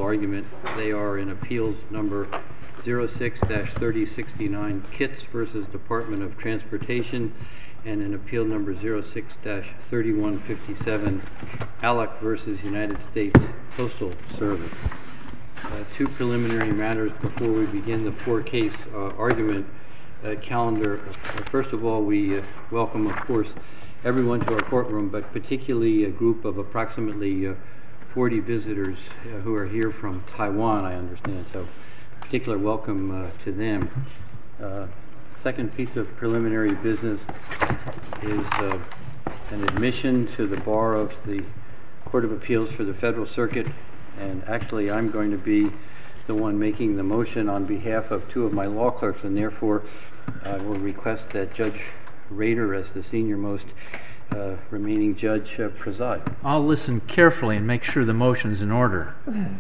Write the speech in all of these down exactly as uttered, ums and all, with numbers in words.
argument. They are in appeals number zero six dash thirty sixty-nine Kitts versus Department of Transportation, and in appeal number zero six dash thirty-one fifty-seven Alec versus United States Postal Service. Uh, two preliminary matters before we begin the four-case uh, argument uh, calendar. Uh, first of all, we uh, welcome, of course, everyone to our courtroom, but particularly a group of approximately uh, forty visitors uh, who are here from Taiwan, I understand. So, particular welcome uh, to them. Uh, second piece of preliminary business is uh, an admission to the bar of the Court of Appeals for the Federal Circuit. And actually, I'm going to be the one making the motion on behalf of two of my law clerks, and therefore I will request that Judge Rader, as the senior-most uh, remaining judge, uh, preside. I'll listen carefully and make sure the motion's in order.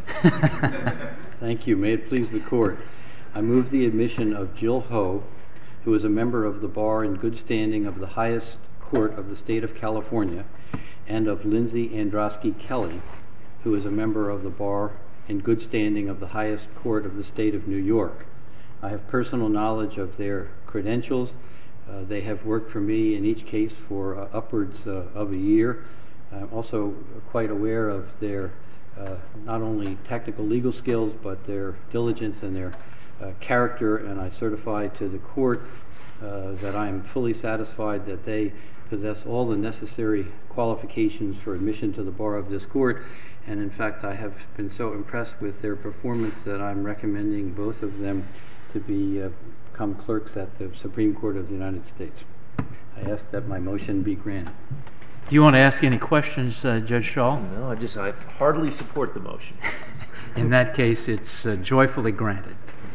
Thank you. May it please the Court. I move the admission of Jill Ho, who is a member of the bar in good standing of the highest court of the state of California, and of Lindsay Androsky Kelly, who is a member of the bar in good standing of the highest court of the state of New York. I have personal knowledge of their credentials. Uh, they have worked for me in each case for uh, upwards uh, of a year. I'm also quite aware of their uh, not only technical legal skills, but their diligence and their uh, character, and I certify to the court uh, that I am fully satisfied that they possess all the necessary qualifications for admission to the bar of this court. And in fact, I have been so impressed with their performance that I'm recommending both of them to be, uh, become clerks at the Supreme Court of the United States. I ask that my motion be granted. Do you want to ask any questions, uh, Judge Shaw? No, I just, I heartily support the motion. In that case, it's uh, joyfully granted.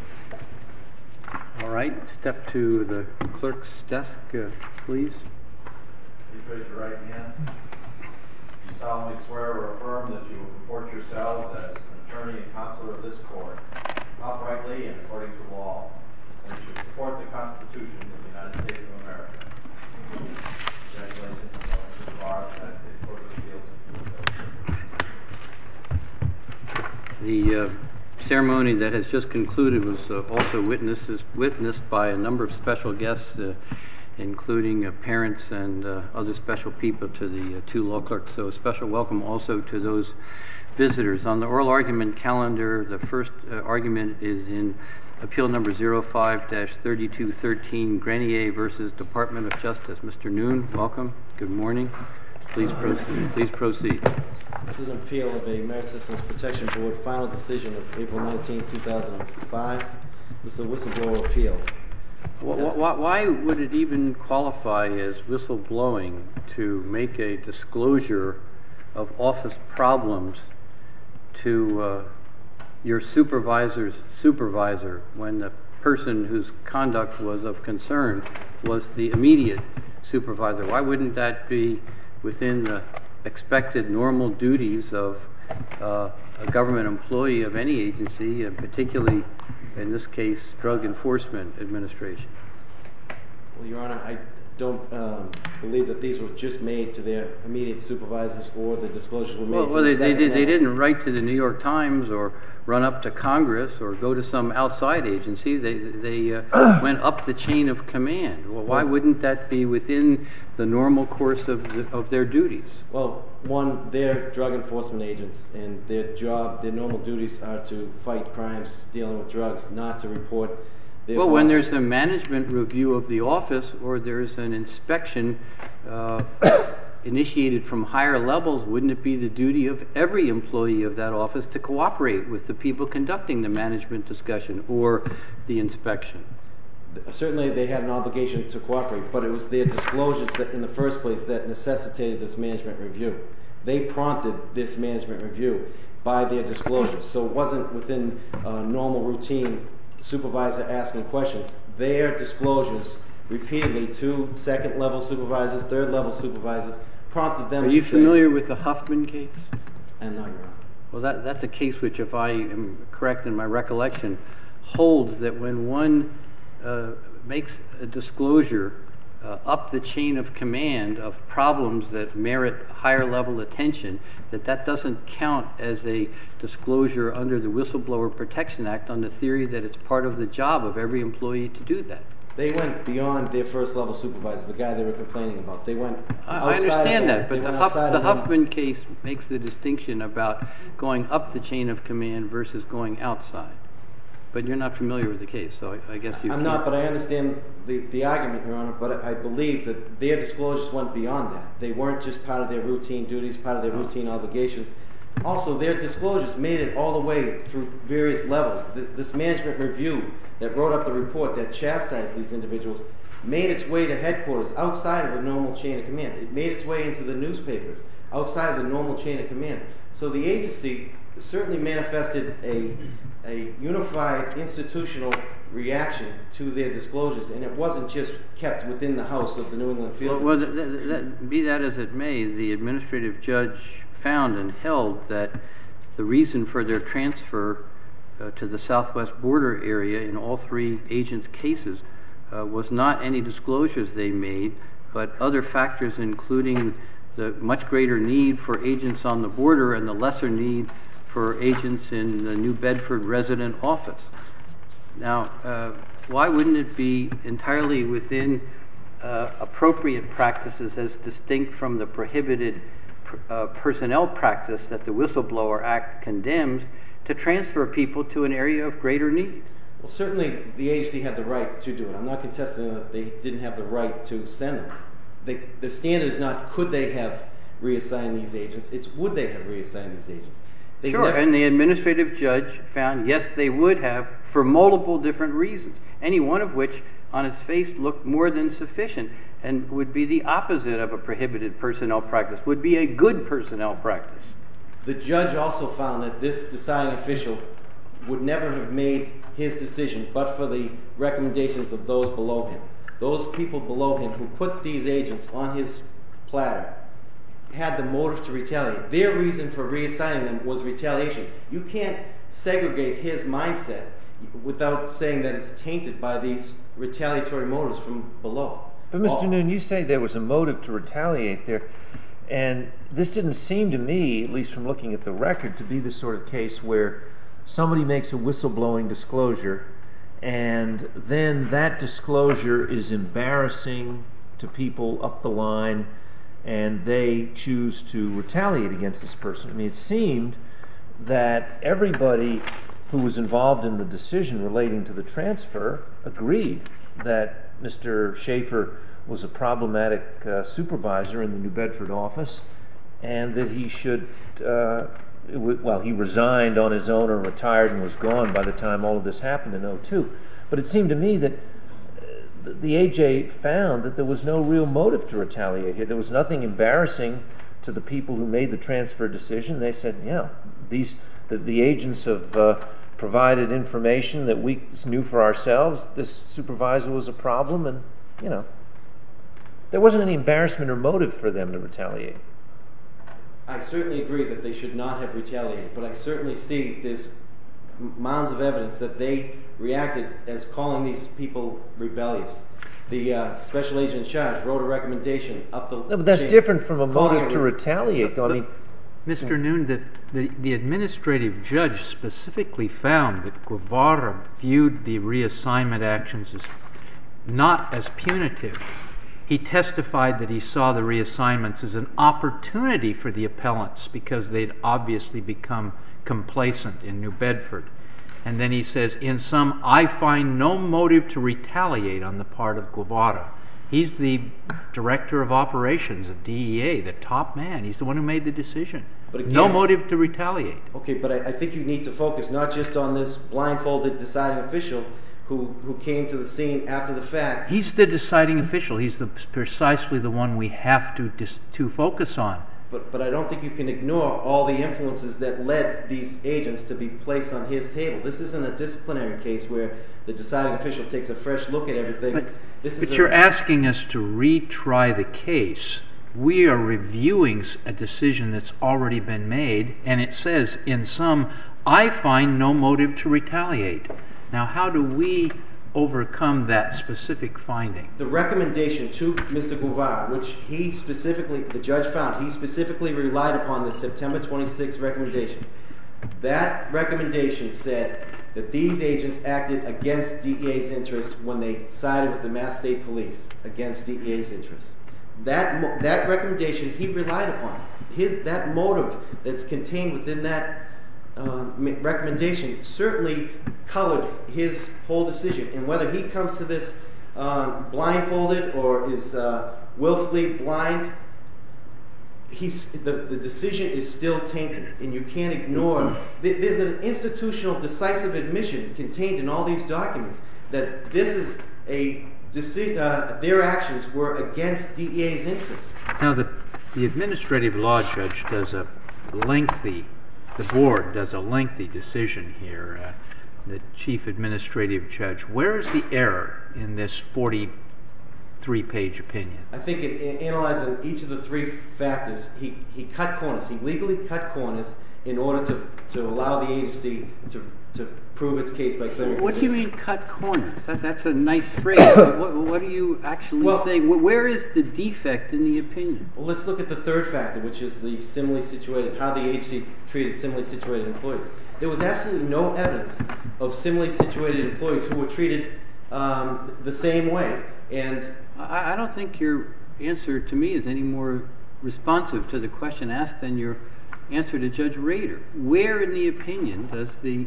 All right, step to the clerk's desk, uh, please. Please raise your right hand. You solemnly swear or affirm that you will comport yourselves as an attorney and counselor of this court, uprightly and according to law, and that you will support the Constitution of the United States of America. Congratulations on going to the bar of the United States Court of Appeals. The uh, ceremony that has just concluded was uh, also witnesses, witnessed by a number of special guests, uh, including uh, parents and uh, other special people to the uh, two law clerks. So a special welcome also to those visitors. On the oral argument calendar, the first uh, argument is in appeal number zero five dash thirty-two thirteen, Grenier versus Department of Justice. Mister Noon, welcome. Good morning. Please proceed. Please proceed. This is an appeal of a Merit Systems Protection Board final decision of April nineteenth, two thousand five. This is a whistleblower appeal. Why, why would it even qualify as whistleblowing to make a disclosure of office problems to uh, your supervisor's supervisor when the person whose conduct was of concern was the immediate supervisor? Why wouldn't that be within the expected normal duties of uh, a government employee of any agency, and particularly in this case, Drug Enforcement Administration? Well, Your Honor, I don't um, believe that these were just made to their immediate supervisors, or the disclosures were made well, to well, the they, second they, did, they level. didn't write to the New York Times or run up to Congress or go to some outside agency. They, they uh, went up the chain of command. Well, why wouldn't that be within the normal course of, the, of their duties? Well, one, they're drug enforcement agents, and their job, their normal duties are to fight crimes dealing with drugs, not to report their Well, when bosses. there's a management review of the office or there's an inspection uh, initiated from higher levels, wouldn't it be the duty of every employee of that office to cooperate with the people conducting the management discussion or the inspection? Certainly they had an obligation to cooperate, but it was their disclosures that, in the first place, that necessitated this management review. They prompted this management review by their disclosures, so it wasn't within uh, normal routine supervisor asking questions. Their disclosures repeatedly to second level supervisors, third level supervisors, prompted them Are to you say, familiar with the Huffman case? and no, Your Honor. Well, that, that's a case which, if I am correct in my recollection, holds that when one uh, makes a disclosure uh, up the chain of command of problems that merit higher level attention, that that doesn't count as a disclosure under the Whistleblower Protection Act on the theory that it's part of the job of every employee to do that. They went beyond their first level supervisor, the guy they were complaining about. They went I, outside I understand of that, but They the, went Huff, outside the of them. Huffman case makes the distinction about going up the chain of command versus going outside. But you're not familiar with the case, so I, I guess you I'm can't. not, but I understand the, the argument, Your Honor, but I believe that their disclosures went beyond that. They weren't just part of their routine duties, part of their routine obligations. Also, their disclosures made it all the way through various levels. The, this management review that wrote up the report that chastised these individuals made its way to headquarters outside of the normal chain of command. It made its way into the newspapers outside of the normal chain of command. So the agency certainly manifested a, a unified institutional reaction to their disclosures, and it wasn't just kept within the house of the New England Field Well, well Division. that, that, be that as it may, the administrative judge found and held that the reason for their transfer uh, to the southwest border area in all three agents' cases uh, was not any disclosures they made, but other factors, including the much greater need for agents on the border and the lesser need for agents in the New Bedford resident office. Now, uh, why wouldn't it be entirely within uh, appropriate practices as distinct from the prohibited uh, personnel practice that the Whistleblower Act condemns to transfer people to an area of greater need? Well, certainly the agency had the right to do it. I'm not contesting that they didn't have the right to send them. They, the standard is not could they have reassigned these agents, it's would they have reassigned these agents. They Sure, never, and the administrative judge found yes, they would have for multiple different reasons, any one of which on its face looked more than sufficient and would be the opposite of a prohibited personnel practice, would be a good personnel practice. The judge also found that this deciding official would never have made his decision but for the recommendations of those below him. Those people below him who put these agents on his platter had the motive to retaliate. Their reason for reassigning them was retaliation. You can't segregate his mindset without saying that it's tainted by these retaliatory motives from below. But Mister All- Noon, you say there was a motive to retaliate there, and this didn't seem to me, at least from looking at the record, to be the sort of case where somebody makes a whistleblowing disclosure and then that disclosure is embarrassing to people up the line and they choose to retaliate against this person. I mean, it seemed that everybody who was involved in the decision relating to the transfer agreed that Mister Schaefer was a problematic uh, supervisor in the New Bedford office and that he should, uh, it w- well, he resigned on his own or retired and was gone by the time all of this happened in oh two. But it seemed to me that the A J found that there was no real motive to retaliate here. There was nothing embarrassing to the people who made the transfer decision. They said, yeah, these the, the agents have uh, provided information that we knew for ourselves. This supervisor was a problem, and, you know, there wasn't any embarrassment or motive for them to retaliate. I certainly agree that they should not have retaliated, but I certainly see there's mounds of evidence that they reacted as calling these people rebellious. The uh, special agent in charge wrote a recommendation up the No, but that's chain, different from a calling motive it to re- retaliate, though. I mean, Mister Noon, the, the, the administrative judge specifically found that Guevara viewed the reassignment actions as not as punitive. He testified that he saw the reassignments as an opportunity for the appellants because they'd obviously become complacent in New Bedford. And then he says, in sum, I find no motive to retaliate on the part of Guevara. He's the director of operations of D E A, the top man. He's the one who made the decision. But again, no motive to retaliate. Okay, but I, I think you need to focus not just on this blindfolded deciding official who, who came to the scene after the fact. He's the deciding official. He's the, precisely the one we have to dis, to focus on. But, but I don't think you can ignore all the influences that led these agents to be placed on his table. This isn't a disciplinary case where the deciding official takes a fresh look at everything. But, this but is you're a, asking us to retry the case. We are reviewing a decision that's already been made, and it says, in sum, I find no motive to retaliate. Now, how do we overcome that specific finding? The recommendation to Mister Guevara, which he specifically, the judge found, he specifically relied upon the September twenty-sixth recommendation. That recommendation said that these agents acted against D E A's interests when they sided with the Mass State Police against D E A's interests. That that recommendation he relied upon. His that motive that's contained within that uh, recommendation certainly colored his whole decision. And whether he comes to this uh, blindfolded or is uh, willfully blind, he's, the, the decision is still tainted, and you can't ignore. There's an institutional decisive admission contained in all these documents that this is a uh, their actions were against D E A's interests. Now, the, the administrative law judge does a lengthy, the board does a lengthy decision here, uh, the chief administrative judge. Where is the error in this forty-three page opinion? I think in, in analyzing each of the three factors, he, he cut corners. He legally cut corners in order to, to allow the agency to, to prove its case by clearing. What do you mean cut corners? That, that's a nice phrase. what, what are you actually well, saying? Where is the defect in the opinion? Well, let's look at the third factor, which is the similarly situated, how the agency treated similarly situated employees. There was absolutely no evidence of similarly situated employees who were treated um, the same way. And I, I don't think your answer to me is any more responsive to the question asked than your answer to Judge Rader. Where in the opinion does the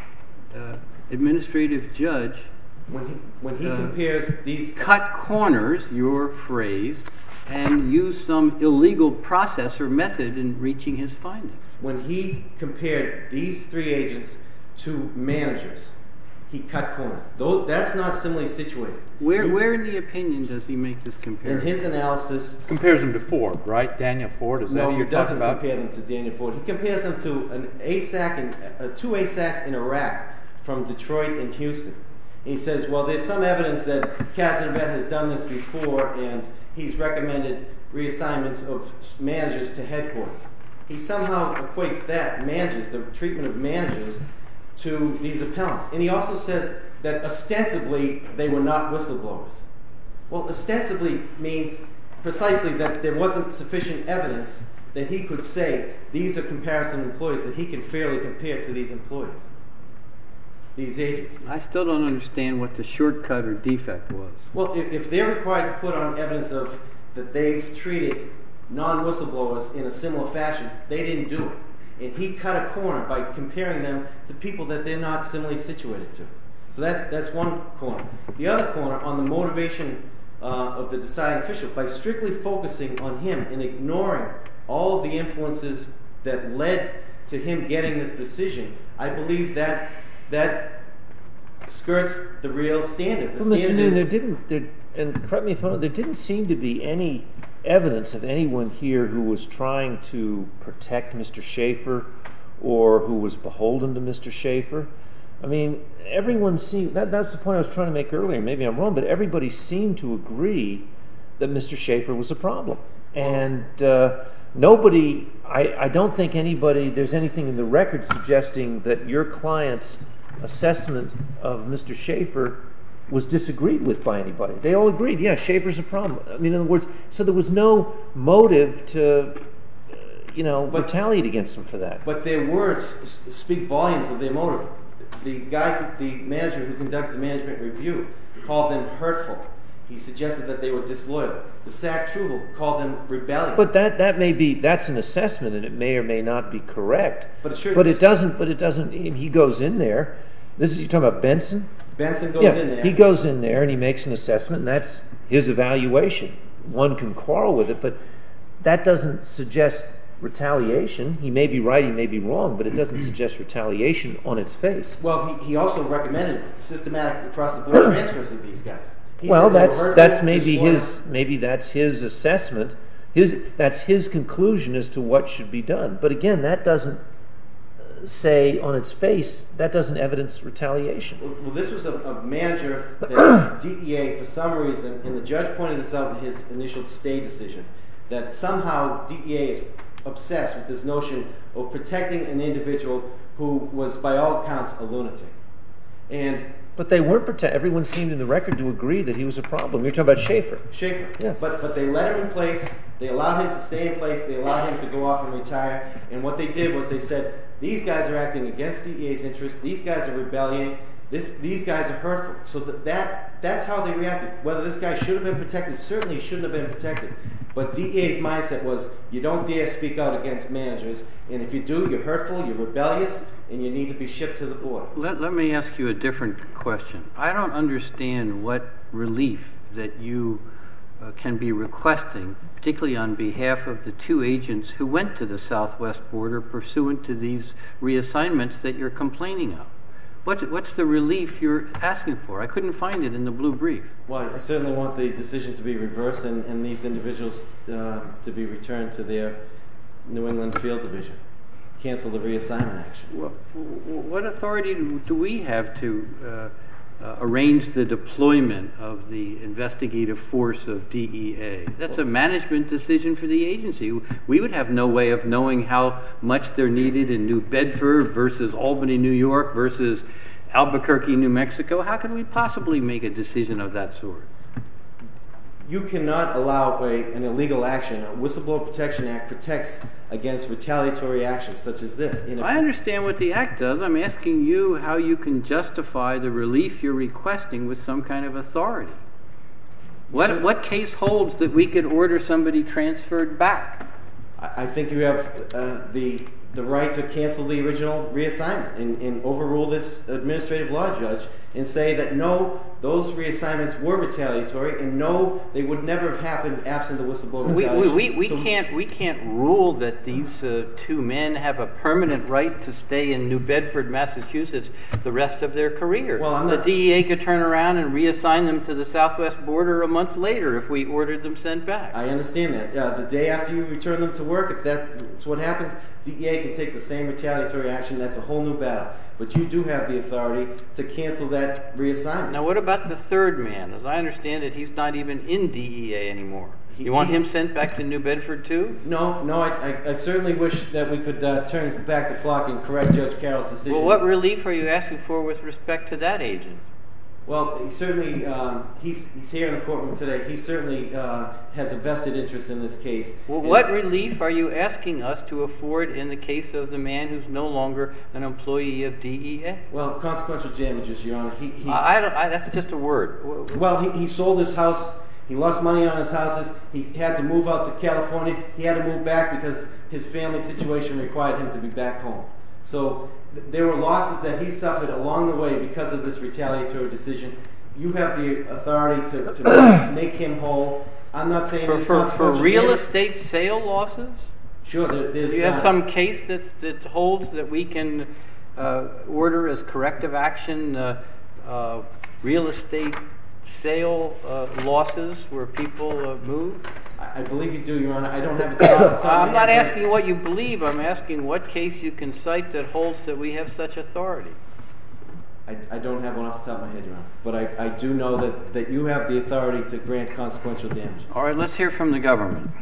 uh, administrative judge when he, when he uh, compares these cut corners, your phrase, and use some illegal process or method in reaching his findings? When he compared these three agents to managers, he cut corners. Though that's not similarly situated. Where, you, where in the opinion does he make this comparison? In his analysis, compares them to Ford, right? Daniel Ford. Is that no, who he you're doesn't talking about? compare them to Daniel Ford. He compares them to an A S A C in, uh, two A S A Cs in Iraq from Detroit and Houston. And he says, well, there's some evidence that Cazanovette has done this before, and he's recommended reassignments of managers to headquarters. He somehow equates that, managers, the treatment of managers, to these appellants. And he also says that ostensibly they were not whistleblowers. Well, ostensibly means precisely that there wasn't sufficient evidence that he could say these are comparison employees, that he can fairly compare to these employees, these agents. I still don't understand what the shortcut or defect was. Well, if, if they're required to put on evidence of that they've treated non-whistleblowers in a similar fashion, they didn't do it. And he cut a corner by comparing them to people that they're not similarly situated to. So that's that's one corner. The other corner, on the motivation uh, of the deciding official, by strictly focusing on him and ignoring all of the influences that led to him getting this decision, I believe that that skirts the real standard. The well, standard Mister is, Newman, there didn't, there, and correct me if I'm wrong, there didn't seem to be any evidence of anyone here who was trying to protect Mister Schaefer or who was beholden to Mister Schaefer. I mean, everyone seemed, that, that's the point I was trying to make earlier, maybe I'm wrong, but everybody seemed to agree that Mister Schaefer was a problem. And uh, nobody, I, I don't think anybody, there's anything in the record suggesting that your client's assessment of Mister Schaefer was disagreed with by anybody. They all agreed, yeah, Schaefer's a problem. I mean, in other words, so there was no motive to, uh, you know, but, retaliate against them for that. But their words speak volumes of their motive. The guy, the manager who conducted the management review, called them hurtful. He suggested that they were disloyal. The S A C Truval called them rebellious. But that, that may be, that's an assessment, and it may or may not be correct. But it sure But it doesn't, but it doesn't, he goes in there. This is, you're talking about Benson? Benson goes yeah, in there. He goes in there and he makes an assessment, and that's his evaluation. One can quarrel with it, but that doesn't suggest retaliation. He may be right, he may be wrong, but it doesn't suggest retaliation on its face. Well, he, he also recommended systematic across-the-board transfers of these guys. He well, said they that's were hurtful, that's maybe disloyal. his maybe that's his assessment. His that's his conclusion as to what should be done. But again, that doesn't say on its face, that doesn't evidence retaliation. Well, well this was a, a manager that D E A, for some reason, and the judge pointed this out in his initial stay decision, that somehow D E A is obsessed with this notion of protecting an individual who was, by all accounts, a lunatic. And But they weren't protect. Everyone seemed in the record to agree that he was a problem. You're talking about Schaefer. Schaefer. Yeah. But but they let him in place. They allowed him to stay in place. They allowed him to go off and retire. And what they did was they said, these guys are acting against D E A's interests. These guys are rebelling. This, these guys are hurtful. So that, that that's how they reacted. Whether this guy should have been protected, certainly he shouldn't have been protected. But D E A's mindset was, you don't dare speak out against managers. And if you do, you're hurtful, you're rebellious, and you need to be shipped to the border. Let, let me ask you a different question. I don't understand what relief that you uh, can be requesting, particularly on behalf of the two agents who went to the southwest border pursuant to these reassignments that you're complaining of. What, what's the relief you're asking for? I couldn't find it in the blue brief. Well, I certainly want the decision to be reversed and, and these individuals uh, to be returned to their New England Field Division. Cancel the reassignment action. Well, what authority do, do we have to uh, uh, arrange the deployment of the investigative force of D E A? That's a management decision for the agency. We would have no way of knowing how much they're needed in New Bedford versus Albany, New York versus Albuquerque, New Mexico. How can we possibly make a decision of that sort? You cannot allow a, an illegal action. A Whistleblower Protection Act protects against retaliatory actions such as this. In I understand what the Act does. I'm asking you how you can justify the relief you're requesting with some kind of authority. What, So- what case holds that we could order somebody transferred back? I I think you have uh, the the right to cancel the original reassignment and, and overrule this administrative law judge and say that no, those reassignments were retaliatory, and no, they would never have happened absent the whistleblower We, retaliation. we, we, we So- can't we can't rule that these uh, two men have a permanent right to stay in New Bedford, Massachusetts, the rest of their career. Well, I'm not- The D E A could turn around and reassign them to the southwest border a month later if we ordered them sent back. I understand that. Uh, the day after you return them to work, if that's what happens, D E A can take the same retaliatory action. That's a whole new battle. But you do have the authority to cancel that reassignment. Now, what about the third man? As I understand it, he's not even in D E A anymore. He- You want he- him sent back to New Bedford too? No, no, I, I, I certainly wish that we could uh, turn back the clock and correct Judge Carroll's decision. Well, what relief are you asking for with respect to that agent? Well, he certainly, um, he's, he's here in the courtroom today. He certainly uh, has a vested interest in this case. Well, And- what relief are you asking us to afford in the case of the man who's no longer an employee of D E A? Well, consequential damages, Your Honor. He, he, I, I don't, I, that's just a word. W- w- well, he, he sold his house. He lost money on his houses. He had to move out to California. He had to move back because his family situation required him to be back home. So th- there were losses that he suffered along the way because of this retaliatory decision. You have the authority to, to make him whole. I'm not saying For, this for, for consequential real damage- estate sale losses? Sure, there, there's. Do you have uh, some case that, that holds that we can uh, order as corrective action uh, uh, real estate sale uh, losses where people uh, move? I I believe you do, Your Honor. I don't have a case off the top of I'm my not head, but- asking what you believe. I'm asking what case you can cite that holds that we have such authority. I, I don't have one off the top of my head, Your Honor. But I, I do know that, that you have the authority to grant consequential damages. All right, let's hear from the government.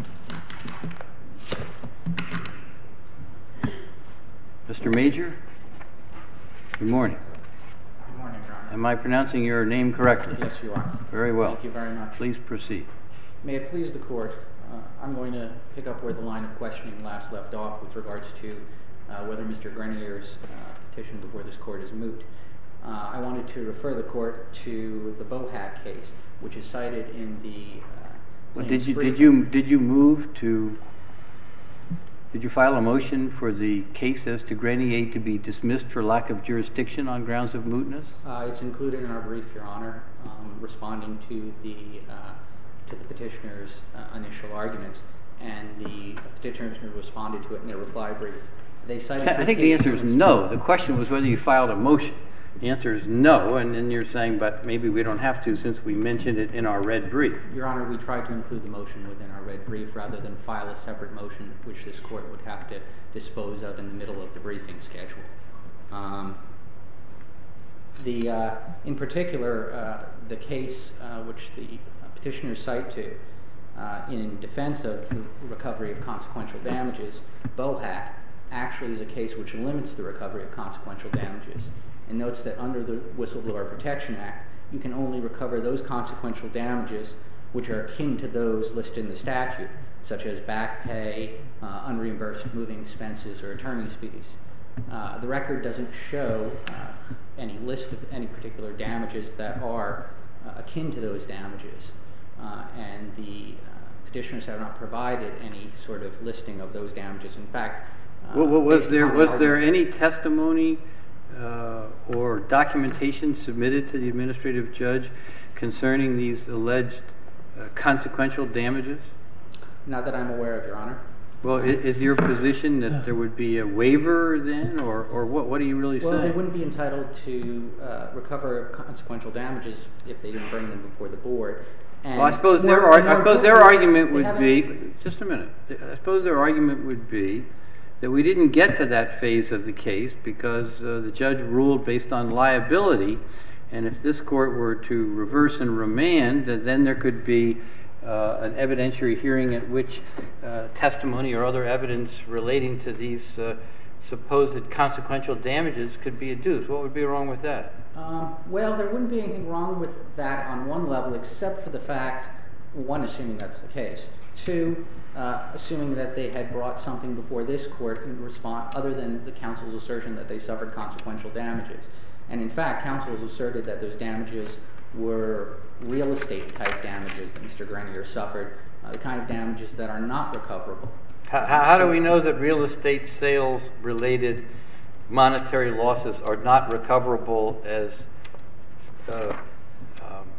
Mister Major, good morning. Good morning, Your Honor. Am I pronouncing your name correctly? Yes, you are. Very well. Thank you very much. Please proceed. May it please the court, uh, I'm going to pick up where the line of questioning last left off with regards to uh, whether Mister Grenier's uh, petition before this court is moot. Uh, I wanted to refer the court to the Bohack case, which is cited in the uh, Well, plaintiff's did you brief. did you did you move to? Did you file a motion for the case as to Grenier to be dismissed for lack of jurisdiction on grounds of mootness? Uh, it's included in our brief, Your Honor, um, responding to the uh, to the petitioner's uh, initial arguments, and the petitioners responded to it in their reply brief. They cited. I think the answer is no. The question was whether you filed a motion. The answer is no, and then you're saying, but maybe we don't have to since we mentioned it in our red brief. Your Honor, we tried to include the motion within our red brief rather than file a separate motion, which this court would have to dispose of in the middle of the briefing schedule. Um, the, uh, in particular, uh, the case uh, which the petitioners cite to uh, in defense of the recovery of consequential damages, Bohack, actually is a case which limits the recovery of consequential damages, and notes that under the Whistleblower Protection Act, you can only recover those consequential damages which are akin to those listed in the statute, such as back pay, uh, unreimbursed moving expenses, or attorney's fees. Uh, the record doesn't show uh, any list of any particular damages that are uh, akin to those damages, uh, and the uh, petitioners have not provided any sort of listing of those damages. In fact, uh, well, was based there upon was there arguments- any testimony uh, or documentation submitted to the administrative judge concerning these alleged uh, consequential damages? Not that I'm aware of, Your Honor. Well, i- is your position that there would be a waiver then, or, or what, what are you really Well, saying? they wouldn't be entitled to uh, recover consequential damages if they didn't bring them before the board. And Well, I suppose more- their, ar- more I suppose their importantly, argument they would haven't- be, just a minute, I suppose their argument would be that we didn't get to that phase of the case because uh, the judge ruled based on liability, and if this court were to reverse and remand, then then there could be uh, an evidentiary hearing at which uh, testimony or other evidence relating to these uh, supposed consequential damages could be adduced. What would be wrong with that? Um, well, there wouldn't be anything wrong with that on one level, except for the fact, one, assuming that's the case, two, uh, assuming that they had brought something before this court in response, other than the counsel's assertion that they suffered consequential damages. And in fact, counsel has asserted that those damages were real estate type damages that Mister Grenier suffered, uh, the kind of damages that are not recoverable. How, how, how do we know that real estate sales related monetary losses are not recoverable as uh, um,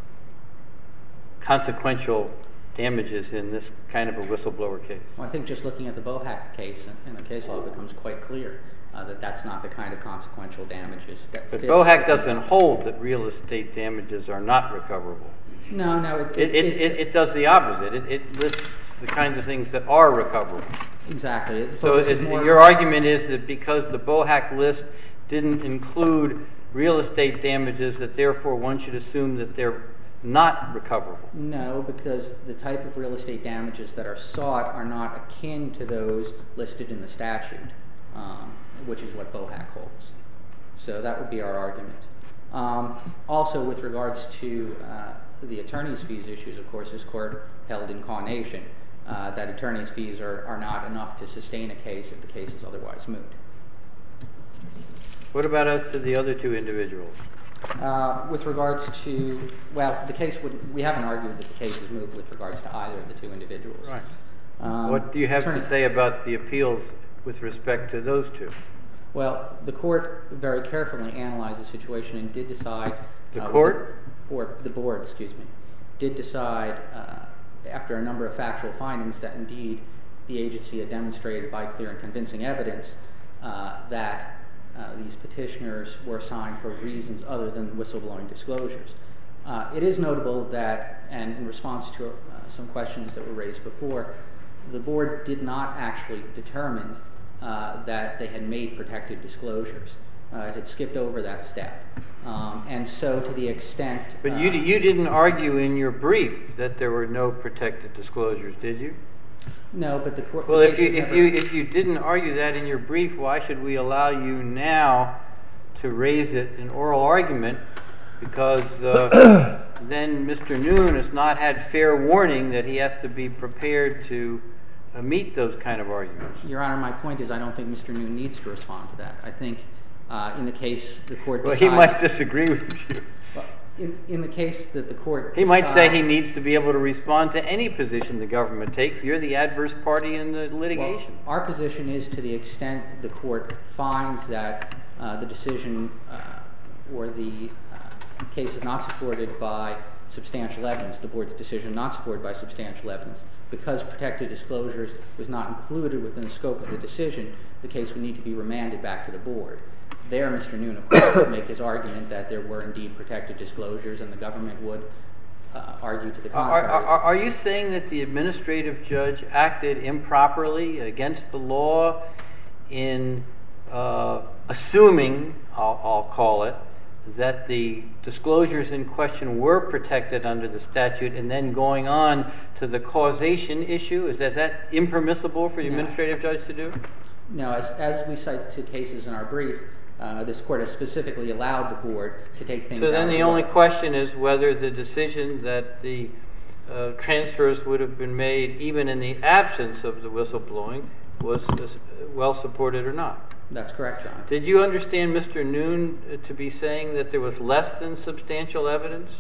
consequential damages in this kind of a whistleblower case? Well, I think just looking at the Bohack case in the case law, it becomes quite clear uh, that that's not the kind of consequential damages that But fits Bohack the- doesn't hold that real estate damages are not recoverable. No, no. It, It, it, it, it does the opposite. It, it lists the kinds of things that are recoverable. Exactly. It So focuses it, more- your argument is that because the Bohack list didn't include real estate damages, that therefore one should assume that they're not recoverable. No, because the type of real estate damages that are sought are not akin to those listed in the statute, um, which is what Bohack holds. So that would be our argument. Um, also, with regards to uh, the attorney's fees issues, of course, this court held in Caunation uh, that attorney's fees are, are not enough to sustain a case if the case is otherwise moot. What about as to the other two individuals? Uh, with regards to, well, the case would, we haven't argued that the case is moot with regards to either of the two individuals. Right. Um, What do you have attorney- to say about the appeals with respect to those two? Well, the court very carefully analyzed the situation and did decide... The uh, court? Or the board, excuse me, did decide uh, after a number of factual findings that indeed the agency had demonstrated by clear and convincing evidence uh, that uh, these petitioners were assigned for reasons other than whistleblowing disclosures. Uh, it is notable that, and in response to uh, some questions that were raised before, the board did not actually determine uh, that they had made protected disclosures. Uh, it had skipped over that step. Um, and so to the extent... But uh, you, you didn't argue in your brief that there were no protected disclosures, did you? No, but the court... Well, the if case you, was if never- you, if you didn't argue that in your brief, why should we allow you now to raise it in oral argument? Because uh, then Mister Noon has not had fair warning that he has to be prepared to uh, meet those kind of arguments. Your Honor, my point is I don't think Mister Noon needs to respond to that. I think uh, in the case the court Well, decides... he might disagree with you. Well, in, in the case that the court He might say he decides- needs to be able to respond to any position the government takes. You're the adverse party in the litigation. Well, our position is to the extent the court finds that uh, the decision uh, or the uh, case is not supported by substantial evidence, the board's decision not supported by substantial evidence, because protected disclosures was not included within the scope of the decision, the case would need to be remanded back to the board. There, Mister Noon, of course, would make his argument that there were indeed protected disclosures, and the government would uh, argue to the Are, contrary. are, are you saying that the administrative judge acted improperly against the law in uh, assuming, I'll, I'll call it, that the disclosures in question were protected under the statute and then going on to the causation issue? Is that, is that impermissible for the No. administrative judge to do? No, as, as we cite two cases in our brief, uh, this court has specifically allowed the board to take things out. So then of the the only law. question is whether the decision that the uh, transfers would have been made even in the absence of the whistleblowing was uh, well supported or not. That's correct, John. Did you understand Mister Noon uh, to be saying that there was less than substantial evidence?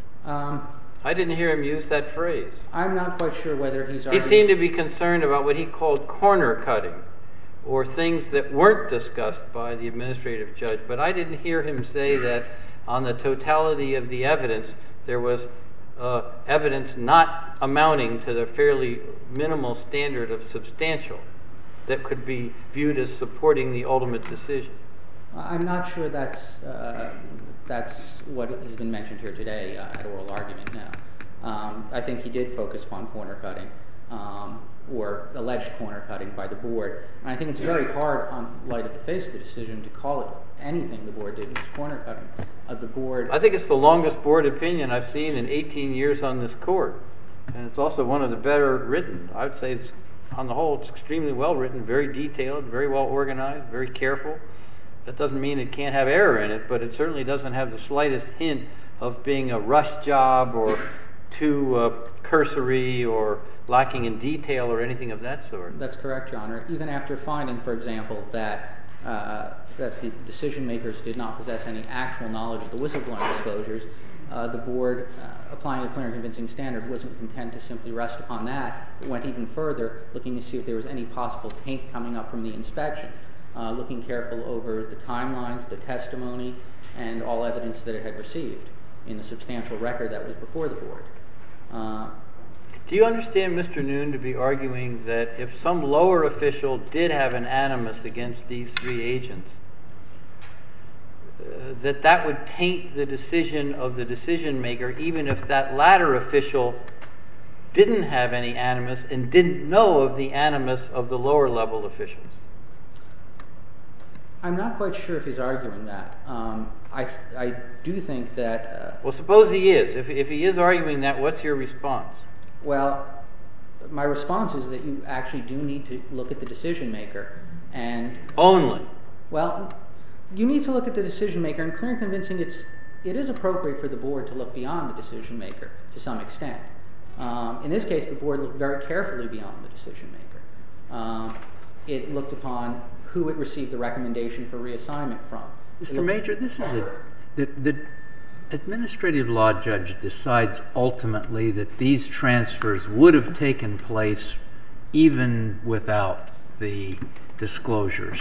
Um, I didn't hear him use that phrase. I'm not quite sure whether he's He arguing... seemed to be concerned about what he called corner cutting, or things that weren't discussed by the administrative judge. But I didn't hear him say that on the totality of the evidence, there was uh, evidence not amounting to the fairly minimal standard of substantial that could be viewed as supporting the ultimate decision. I'm not sure that's uh, that's what has been mentioned here today uh, at oral argument now. Um, I think he did focus upon corner cutting, um, or alleged corner cutting by the board. And I think it's very hard, on light of the face of the decision, to call it anything the board did was corner cutting. Uh, the board... I think it's the longest board opinion I've seen in eighteen years on this court. And it's also one of the better written. I would say it's, on the whole, it's extremely well written, very detailed, very well organized, very careful. That doesn't mean it can't have error in it, but it certainly doesn't have the slightest hint of being a rush job or too uh, cursory or lacking in detail or anything of that sort. That's correct, Your Honor. Even after finding, for example, that uh, that the decision makers did not possess any actual knowledge of the whistleblowing disclosures, uh, the board, uh, applying a clear and convincing standard, wasn't content to simply rest upon that, but went even further, looking to see if there was any possible taint coming up from the inspection, uh, looking careful over the timelines, the testimony, and all evidence that it had received in the substantial record that was before the board. Uh, Do you understand Mister Noon to be arguing that if some lower official did have an animus against these three agents, uh, that that would taint the decision of the decision maker, even if that latter official didn't have any animus and didn't know of the animus of the lower level officials? I'm not quite sure if he's arguing that. Um, I, I do think that... Uh, well, suppose he is. If, if he is arguing that, what's your response? Well, my response is that you actually do need to look at the decision maker and... Only? Well, you need to look at the decision maker, and clear and convincing, it's, it is appropriate for the board to look beyond the decision maker to some extent. Um, in this case, the board looked very carefully beyond the decision maker. Um, it looked upon who it received the recommendation for reassignment from. Mister Major, this is a... The, the administrative law judge decides ultimately that these transfers would have taken place even without the disclosures.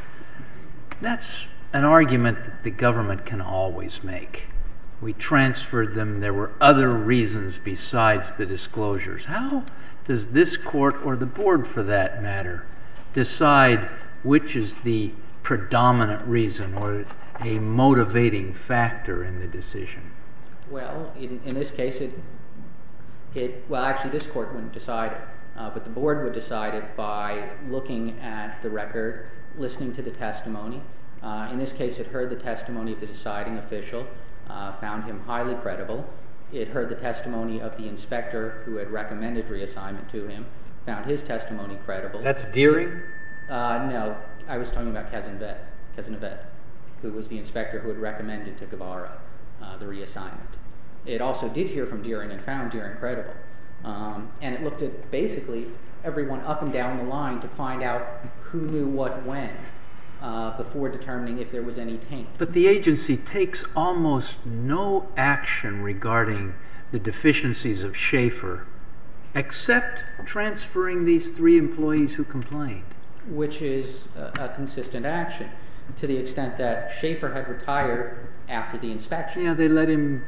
That's an argument that the government can always make. We transferred them. There were other reasons besides the disclosures. How does this court, or the board for that matter, decide which is the predominant reason or a motivating factor in the decision? Well, in, in this case, it, it, well, actually this court wouldn't decide it, uh, but the board would decide it by looking at the record, listening to the testimony. Uh, in this case, it heard the testimony of the deciding official, uh, found him highly credible. It heard the testimony of the inspector who had recommended reassignment to him, found his testimony credible. That's Deering? Uh, no, I was talking about Kazanevet, Kazanevet, who was the inspector who had recommended to Guevara uh, the reassignment. It also did hear from Deering and found Deering credible. Um, and it looked at basically everyone up and down the line to find out who knew what when uh, before determining if there was any taint. But the agency takes almost no action regarding the deficiencies of Schaefer except transferring these three employees who complained. Which is a, a consistent action, to the extent that Schaefer had retired after the inspection. Yeah, they let him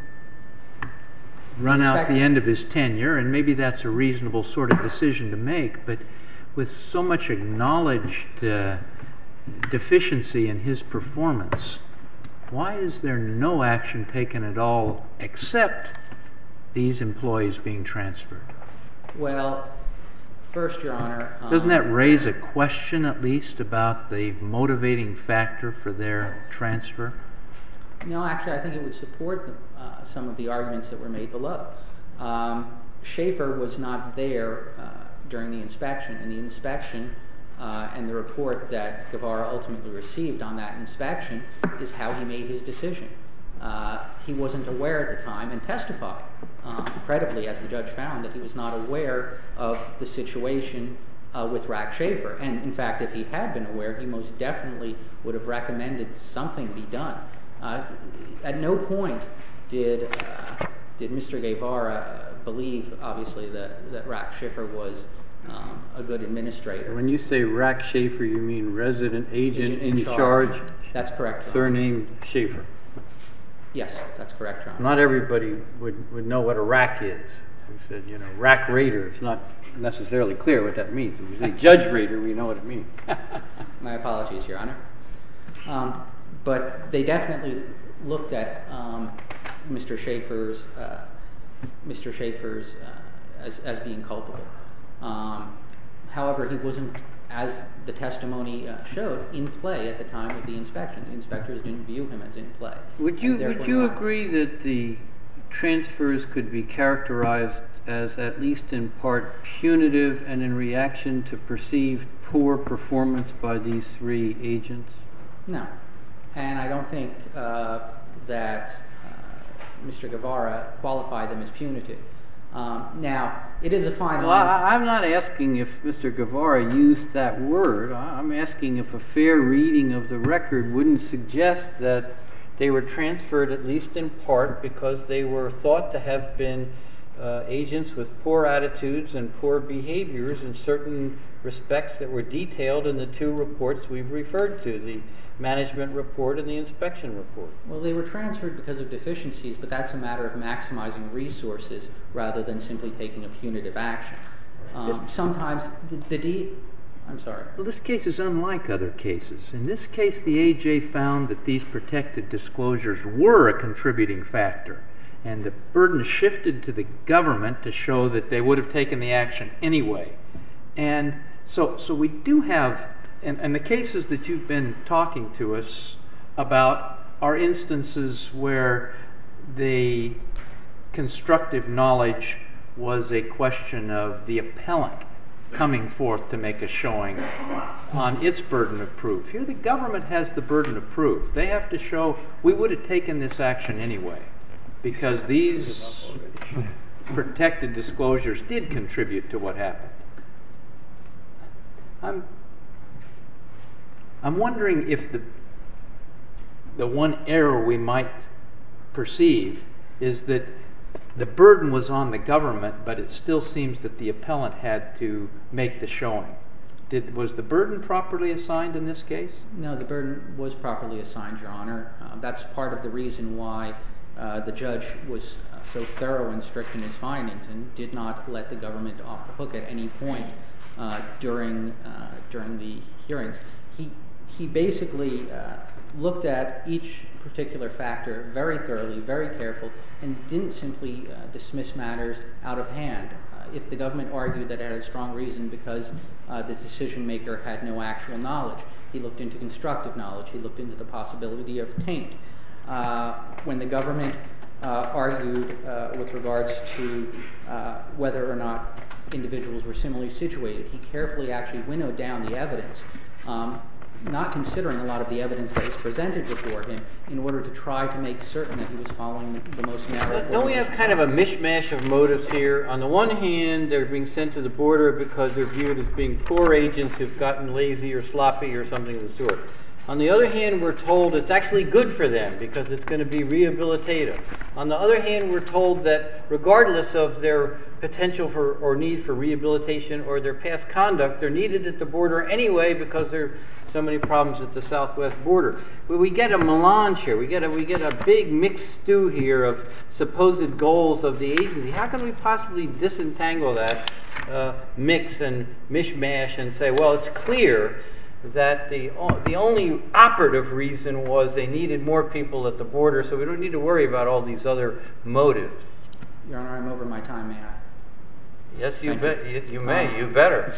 run the out the end of his tenure, and maybe that's a reasonable sort of decision to make, but with so much acknowledged uh, deficiency in his performance, why is there no action taken at all except these employees being transferred? Well, first, Your Honor... Um, Doesn't that raise a question, at least, about the motivating factor for their transfer? No, actually, I think it would support the, uh, some of the arguments that were made below. Um, Schaefer was not there uh, during the inspection, and the inspection Uh, and the report that Guevara ultimately received on that inspection is how he made his decision. Uh, he wasn't aware at the time and testified, uh, credibly, as the judge found, that he was not aware of the situation uh, with Rack Schaefer. And in fact, if he had been aware, he most definitely would have recommended something be done. Uh, at no point did uh, did Mister Guevara believe, obviously, that, that Rack Schaefer was Um, a good administrator. When you say Rack Schaefer, you mean resident agent, Agent in in charge. charge. That's correct, Your Honor. Surname Schaefer. Yes, that's correct, Your Honor. Not everybody would, would know what a rack is. We said, you know, rack raider. It's not necessarily clear what that means. If we say judge raider, we know what it means. My apologies, Your Honor. Um, but they definitely looked at um, Mister Schaefer's, uh, Mister Schaefer's uh, as, as being culpable. Um, however, he wasn't, as the testimony uh, showed, in play at the time of the inspection. The inspectors didn't view him as in play. Would you And would you not- agree that the transfers could be characterized as at least in part punitive and in reaction to perceived poor performance by these three agents? No. And I don't think uh, that uh, Mister Guevara qualified them as punitive. Um, now, it is a fine Well, line. I, I'm not asking if Mister Guevara used that word. I'm asking if a fair reading of the record wouldn't suggest that they were transferred at least in part because they were thought to have been uh, agents with poor attitudes and poor behaviors in certain respects that were detailed in the two reports we've referred to, the management report and the inspection report. Well, they were transferred because of deficiencies, but that's a matter of maximizing resources rather than simply taking a punitive action. Um, sometimes the, the D... I'm sorry. Well, this case is unlike other cases. In this case, the A J found that these protected disclosures were a contributing factor, and the burden shifted to the government to show that they would have taken the action anyway. And so, so we do have, and, and the cases that you've been talking to us about are instances where the constructive knowledge was a question of the appellant coming forth to make a showing on its burden of proof. Here the government has the burden of proof. They have to show we would have taken this action anyway because these protected disclosures did contribute to what happened. I'm, I'm wondering if the, the one error we might perceive is that the burden was on the government, but it still seems that the appellant had to make the showing. Did, was the burden properly assigned in this case? No, the burden was properly assigned, Your Honor. Uh, that's part of the reason why uh, the judge was uh, so thorough and strict in his findings and did not let the government off the hook at any point uh, during uh, during the hearings. He he basically uh, looked at each particular factor very thoroughly, very careful, and didn't simply uh, dismiss matters out of hand. Uh, if the government argued that it had a strong reason because uh, the decision maker had no actual knowledge, he looked into constructive knowledge. He looked into the possibility of taint. Uh, when the government uh, argued uh, with regards to uh, whether or not individuals were similarly situated, he carefully actually winnowed down the evidence, um, not considering a lot of the evidence that was presented before him in order to try to make certain that he was following the, the most narrow Don't we have kind of a mishmash of motives here? On the one hand, they're being sent to the border because they're viewed as being poor agents who've gotten lazy or sloppy or something of the sort. On the other hand, we're told it's actually good for them because it's going to be rehabilitative. On the other hand, we're told that regardless of their potential for or need for rehabilitation or their past conduct, they're needed at the border anyway because there are so many problems at the southwest border. Well, we get a melange here. We get a we get a big mixed stew here of supposed goals of the agency. How can we possibly disentangle that uh, mix and mishmash and say, well, it's clear that the the only operative reason was they needed more people at the border, so we don't need to worry about all these other motives. Your Honor, I'm over my time, may I? Yes, you Thank bet. You. you may. Um, you better.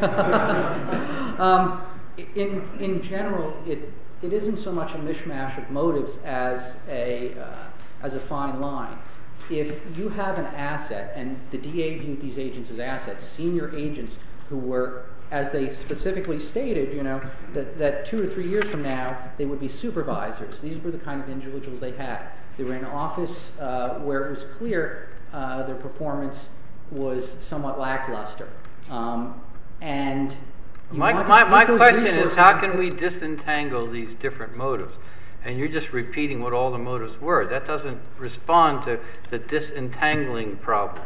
um, in in general, it it isn't so much a mishmash of motives as a uh, as a fine line. If you have an asset, and the D A viewed these agents as assets, senior agents who were as they specifically stated, you know, that, that two or three years from now, they would be supervisors. These were the kind of individuals they had. They were in an office uh, where it was clear uh, their performance was somewhat lackluster. Um, and you my, want to my, take my those question is, resources how and can put- we disentangle these different motives? And you're just repeating what all the motives were. That doesn't respond to the disentangling problem.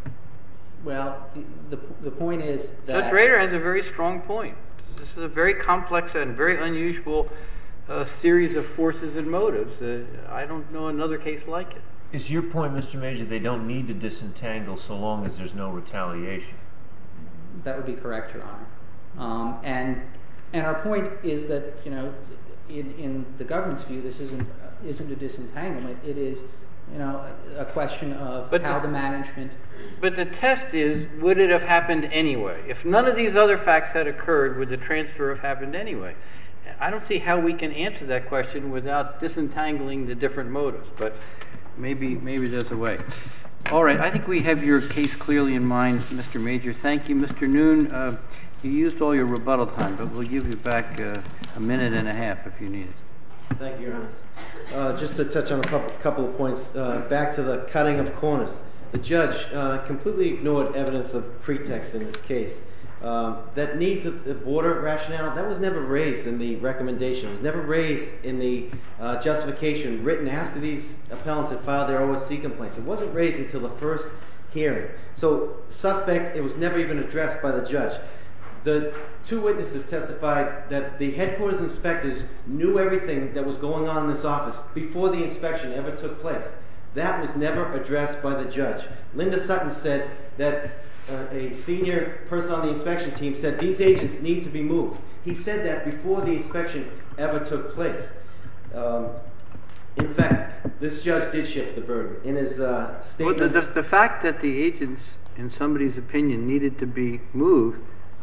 Well, the, the, the point is that... Judge Rader has a very strong point. This is a very complex and very unusual uh, series of forces and motives. Uh, I don't know another case like it. Is your point, Mister Major, they don't need to disentangle so long as there's no retaliation? That would be correct, Your Honor. Um, and and our point is that, you know, in, in the government's view, this isn't isn't a disentanglement. It is, you know, a question of But how the- the management. But the test is, would it have happened anyway? If none of these other facts had occurred, would the transfer have happened anyway? I don't see how we can answer that question without disentangling the different motives, but maybe maybe there's a way. All right, I think we have your case clearly in mind, Mister Major. Thank you, Mister Noon. Uh, you used all your rebuttal time, but we'll give you back uh, a minute and a half if you need it. Thank you, Your Honor. Uh, just to touch on a couple, couple of points, uh, back to the cutting of corners. The judge uh, completely ignored evidence of pretext in this case. Um, that needs of the border rationale, that was never raised in the recommendation. It was never raised in the uh, justification written after these appellants had filed their O S C complaints. It wasn't raised until the first hearing. So, suspect, it was never even addressed by the judge. The two witnesses testified that the headquarters inspectors knew everything that was going on in this office before the inspection ever took place. That was never addressed by the judge. Linda Sutton said that uh, a senior person on the inspection team said these agents need to be moved. He said that before the inspection ever took place. Um, in fact, this judge did shift the burden. In his uh, statement... Well, the, the, the fact that the agents, in somebody's opinion, needed to be moved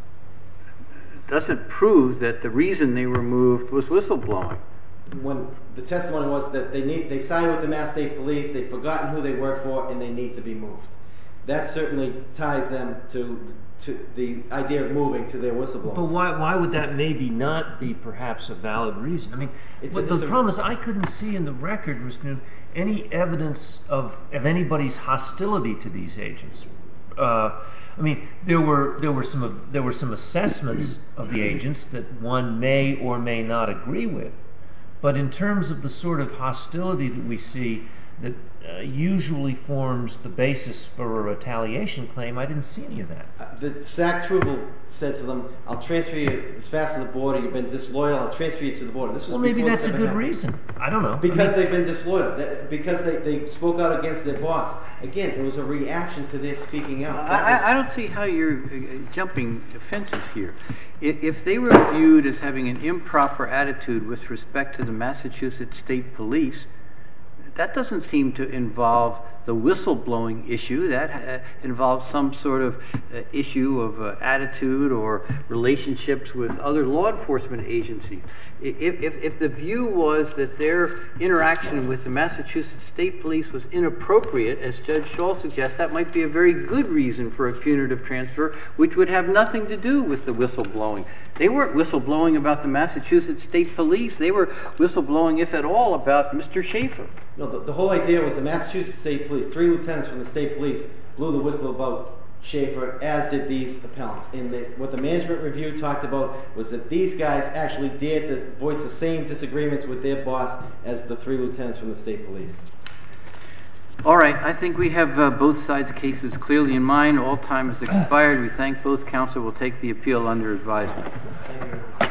doesn't prove that the reason they were moved was whistleblowing. When the testimony was that they need, they signed with the Mass State Police, they've forgotten who they work for, and they need to be moved. That certainly ties them to to the idea of moving to their whistleblowing. But why why would that maybe not be perhaps a valid reason? I mean, It's what a- the it's a- problem is I couldn't see in the record, Mister Noon, any evidence of, of anybody's hostility to these agents. Uh, I mean, there were there were some of, there were some assessments of the agents that one may or may not agree with, but in terms of the sort of hostility that we see that uh, usually forms the basis for a retaliation claim, I didn't see any of that. Uh, The S A C Truval said to them, I'll transfer you as fast to the border, you've been disloyal, I'll transfer you to the border. This was Well, maybe before that's this a ever good happened. reason. I don't know. Because I mean, they've been disloyal, that, because they, they spoke out against their boss. Again, it was a reaction to their speaking out. That was- I, I don't see how you're uh, jumping fences here. If, if they were viewed as having an improper attitude with respect to the Massachusetts State Police, that doesn't seem to involve the whistleblowing issue. That uh, involves some sort of uh, issue of uh, attitude or relationships with other law enforcement agencies. If, if, if the view was that their interaction with the Massachusetts State Police was inappropriate, as Judge Schall suggests, that might be a very good reason for a punitive transfer, which would have nothing to do with the whistleblowing. They weren't whistleblowing about the Massachusetts State Police. They were whistleblowing, if at all, about Mister Schaefer. No, the, the whole idea was the Massachusetts State Police, three lieutenants from the state police, blew the whistle about Schaefer, as did these appellants. And the, what the management review talked about was that these guys actually dared to voice the same disagreements with their boss as the three lieutenants from the state police. All right, I think we have uh, both sides' cases clearly in mind. All time has expired. We thank both counsel. We'll take the appeal under advisement.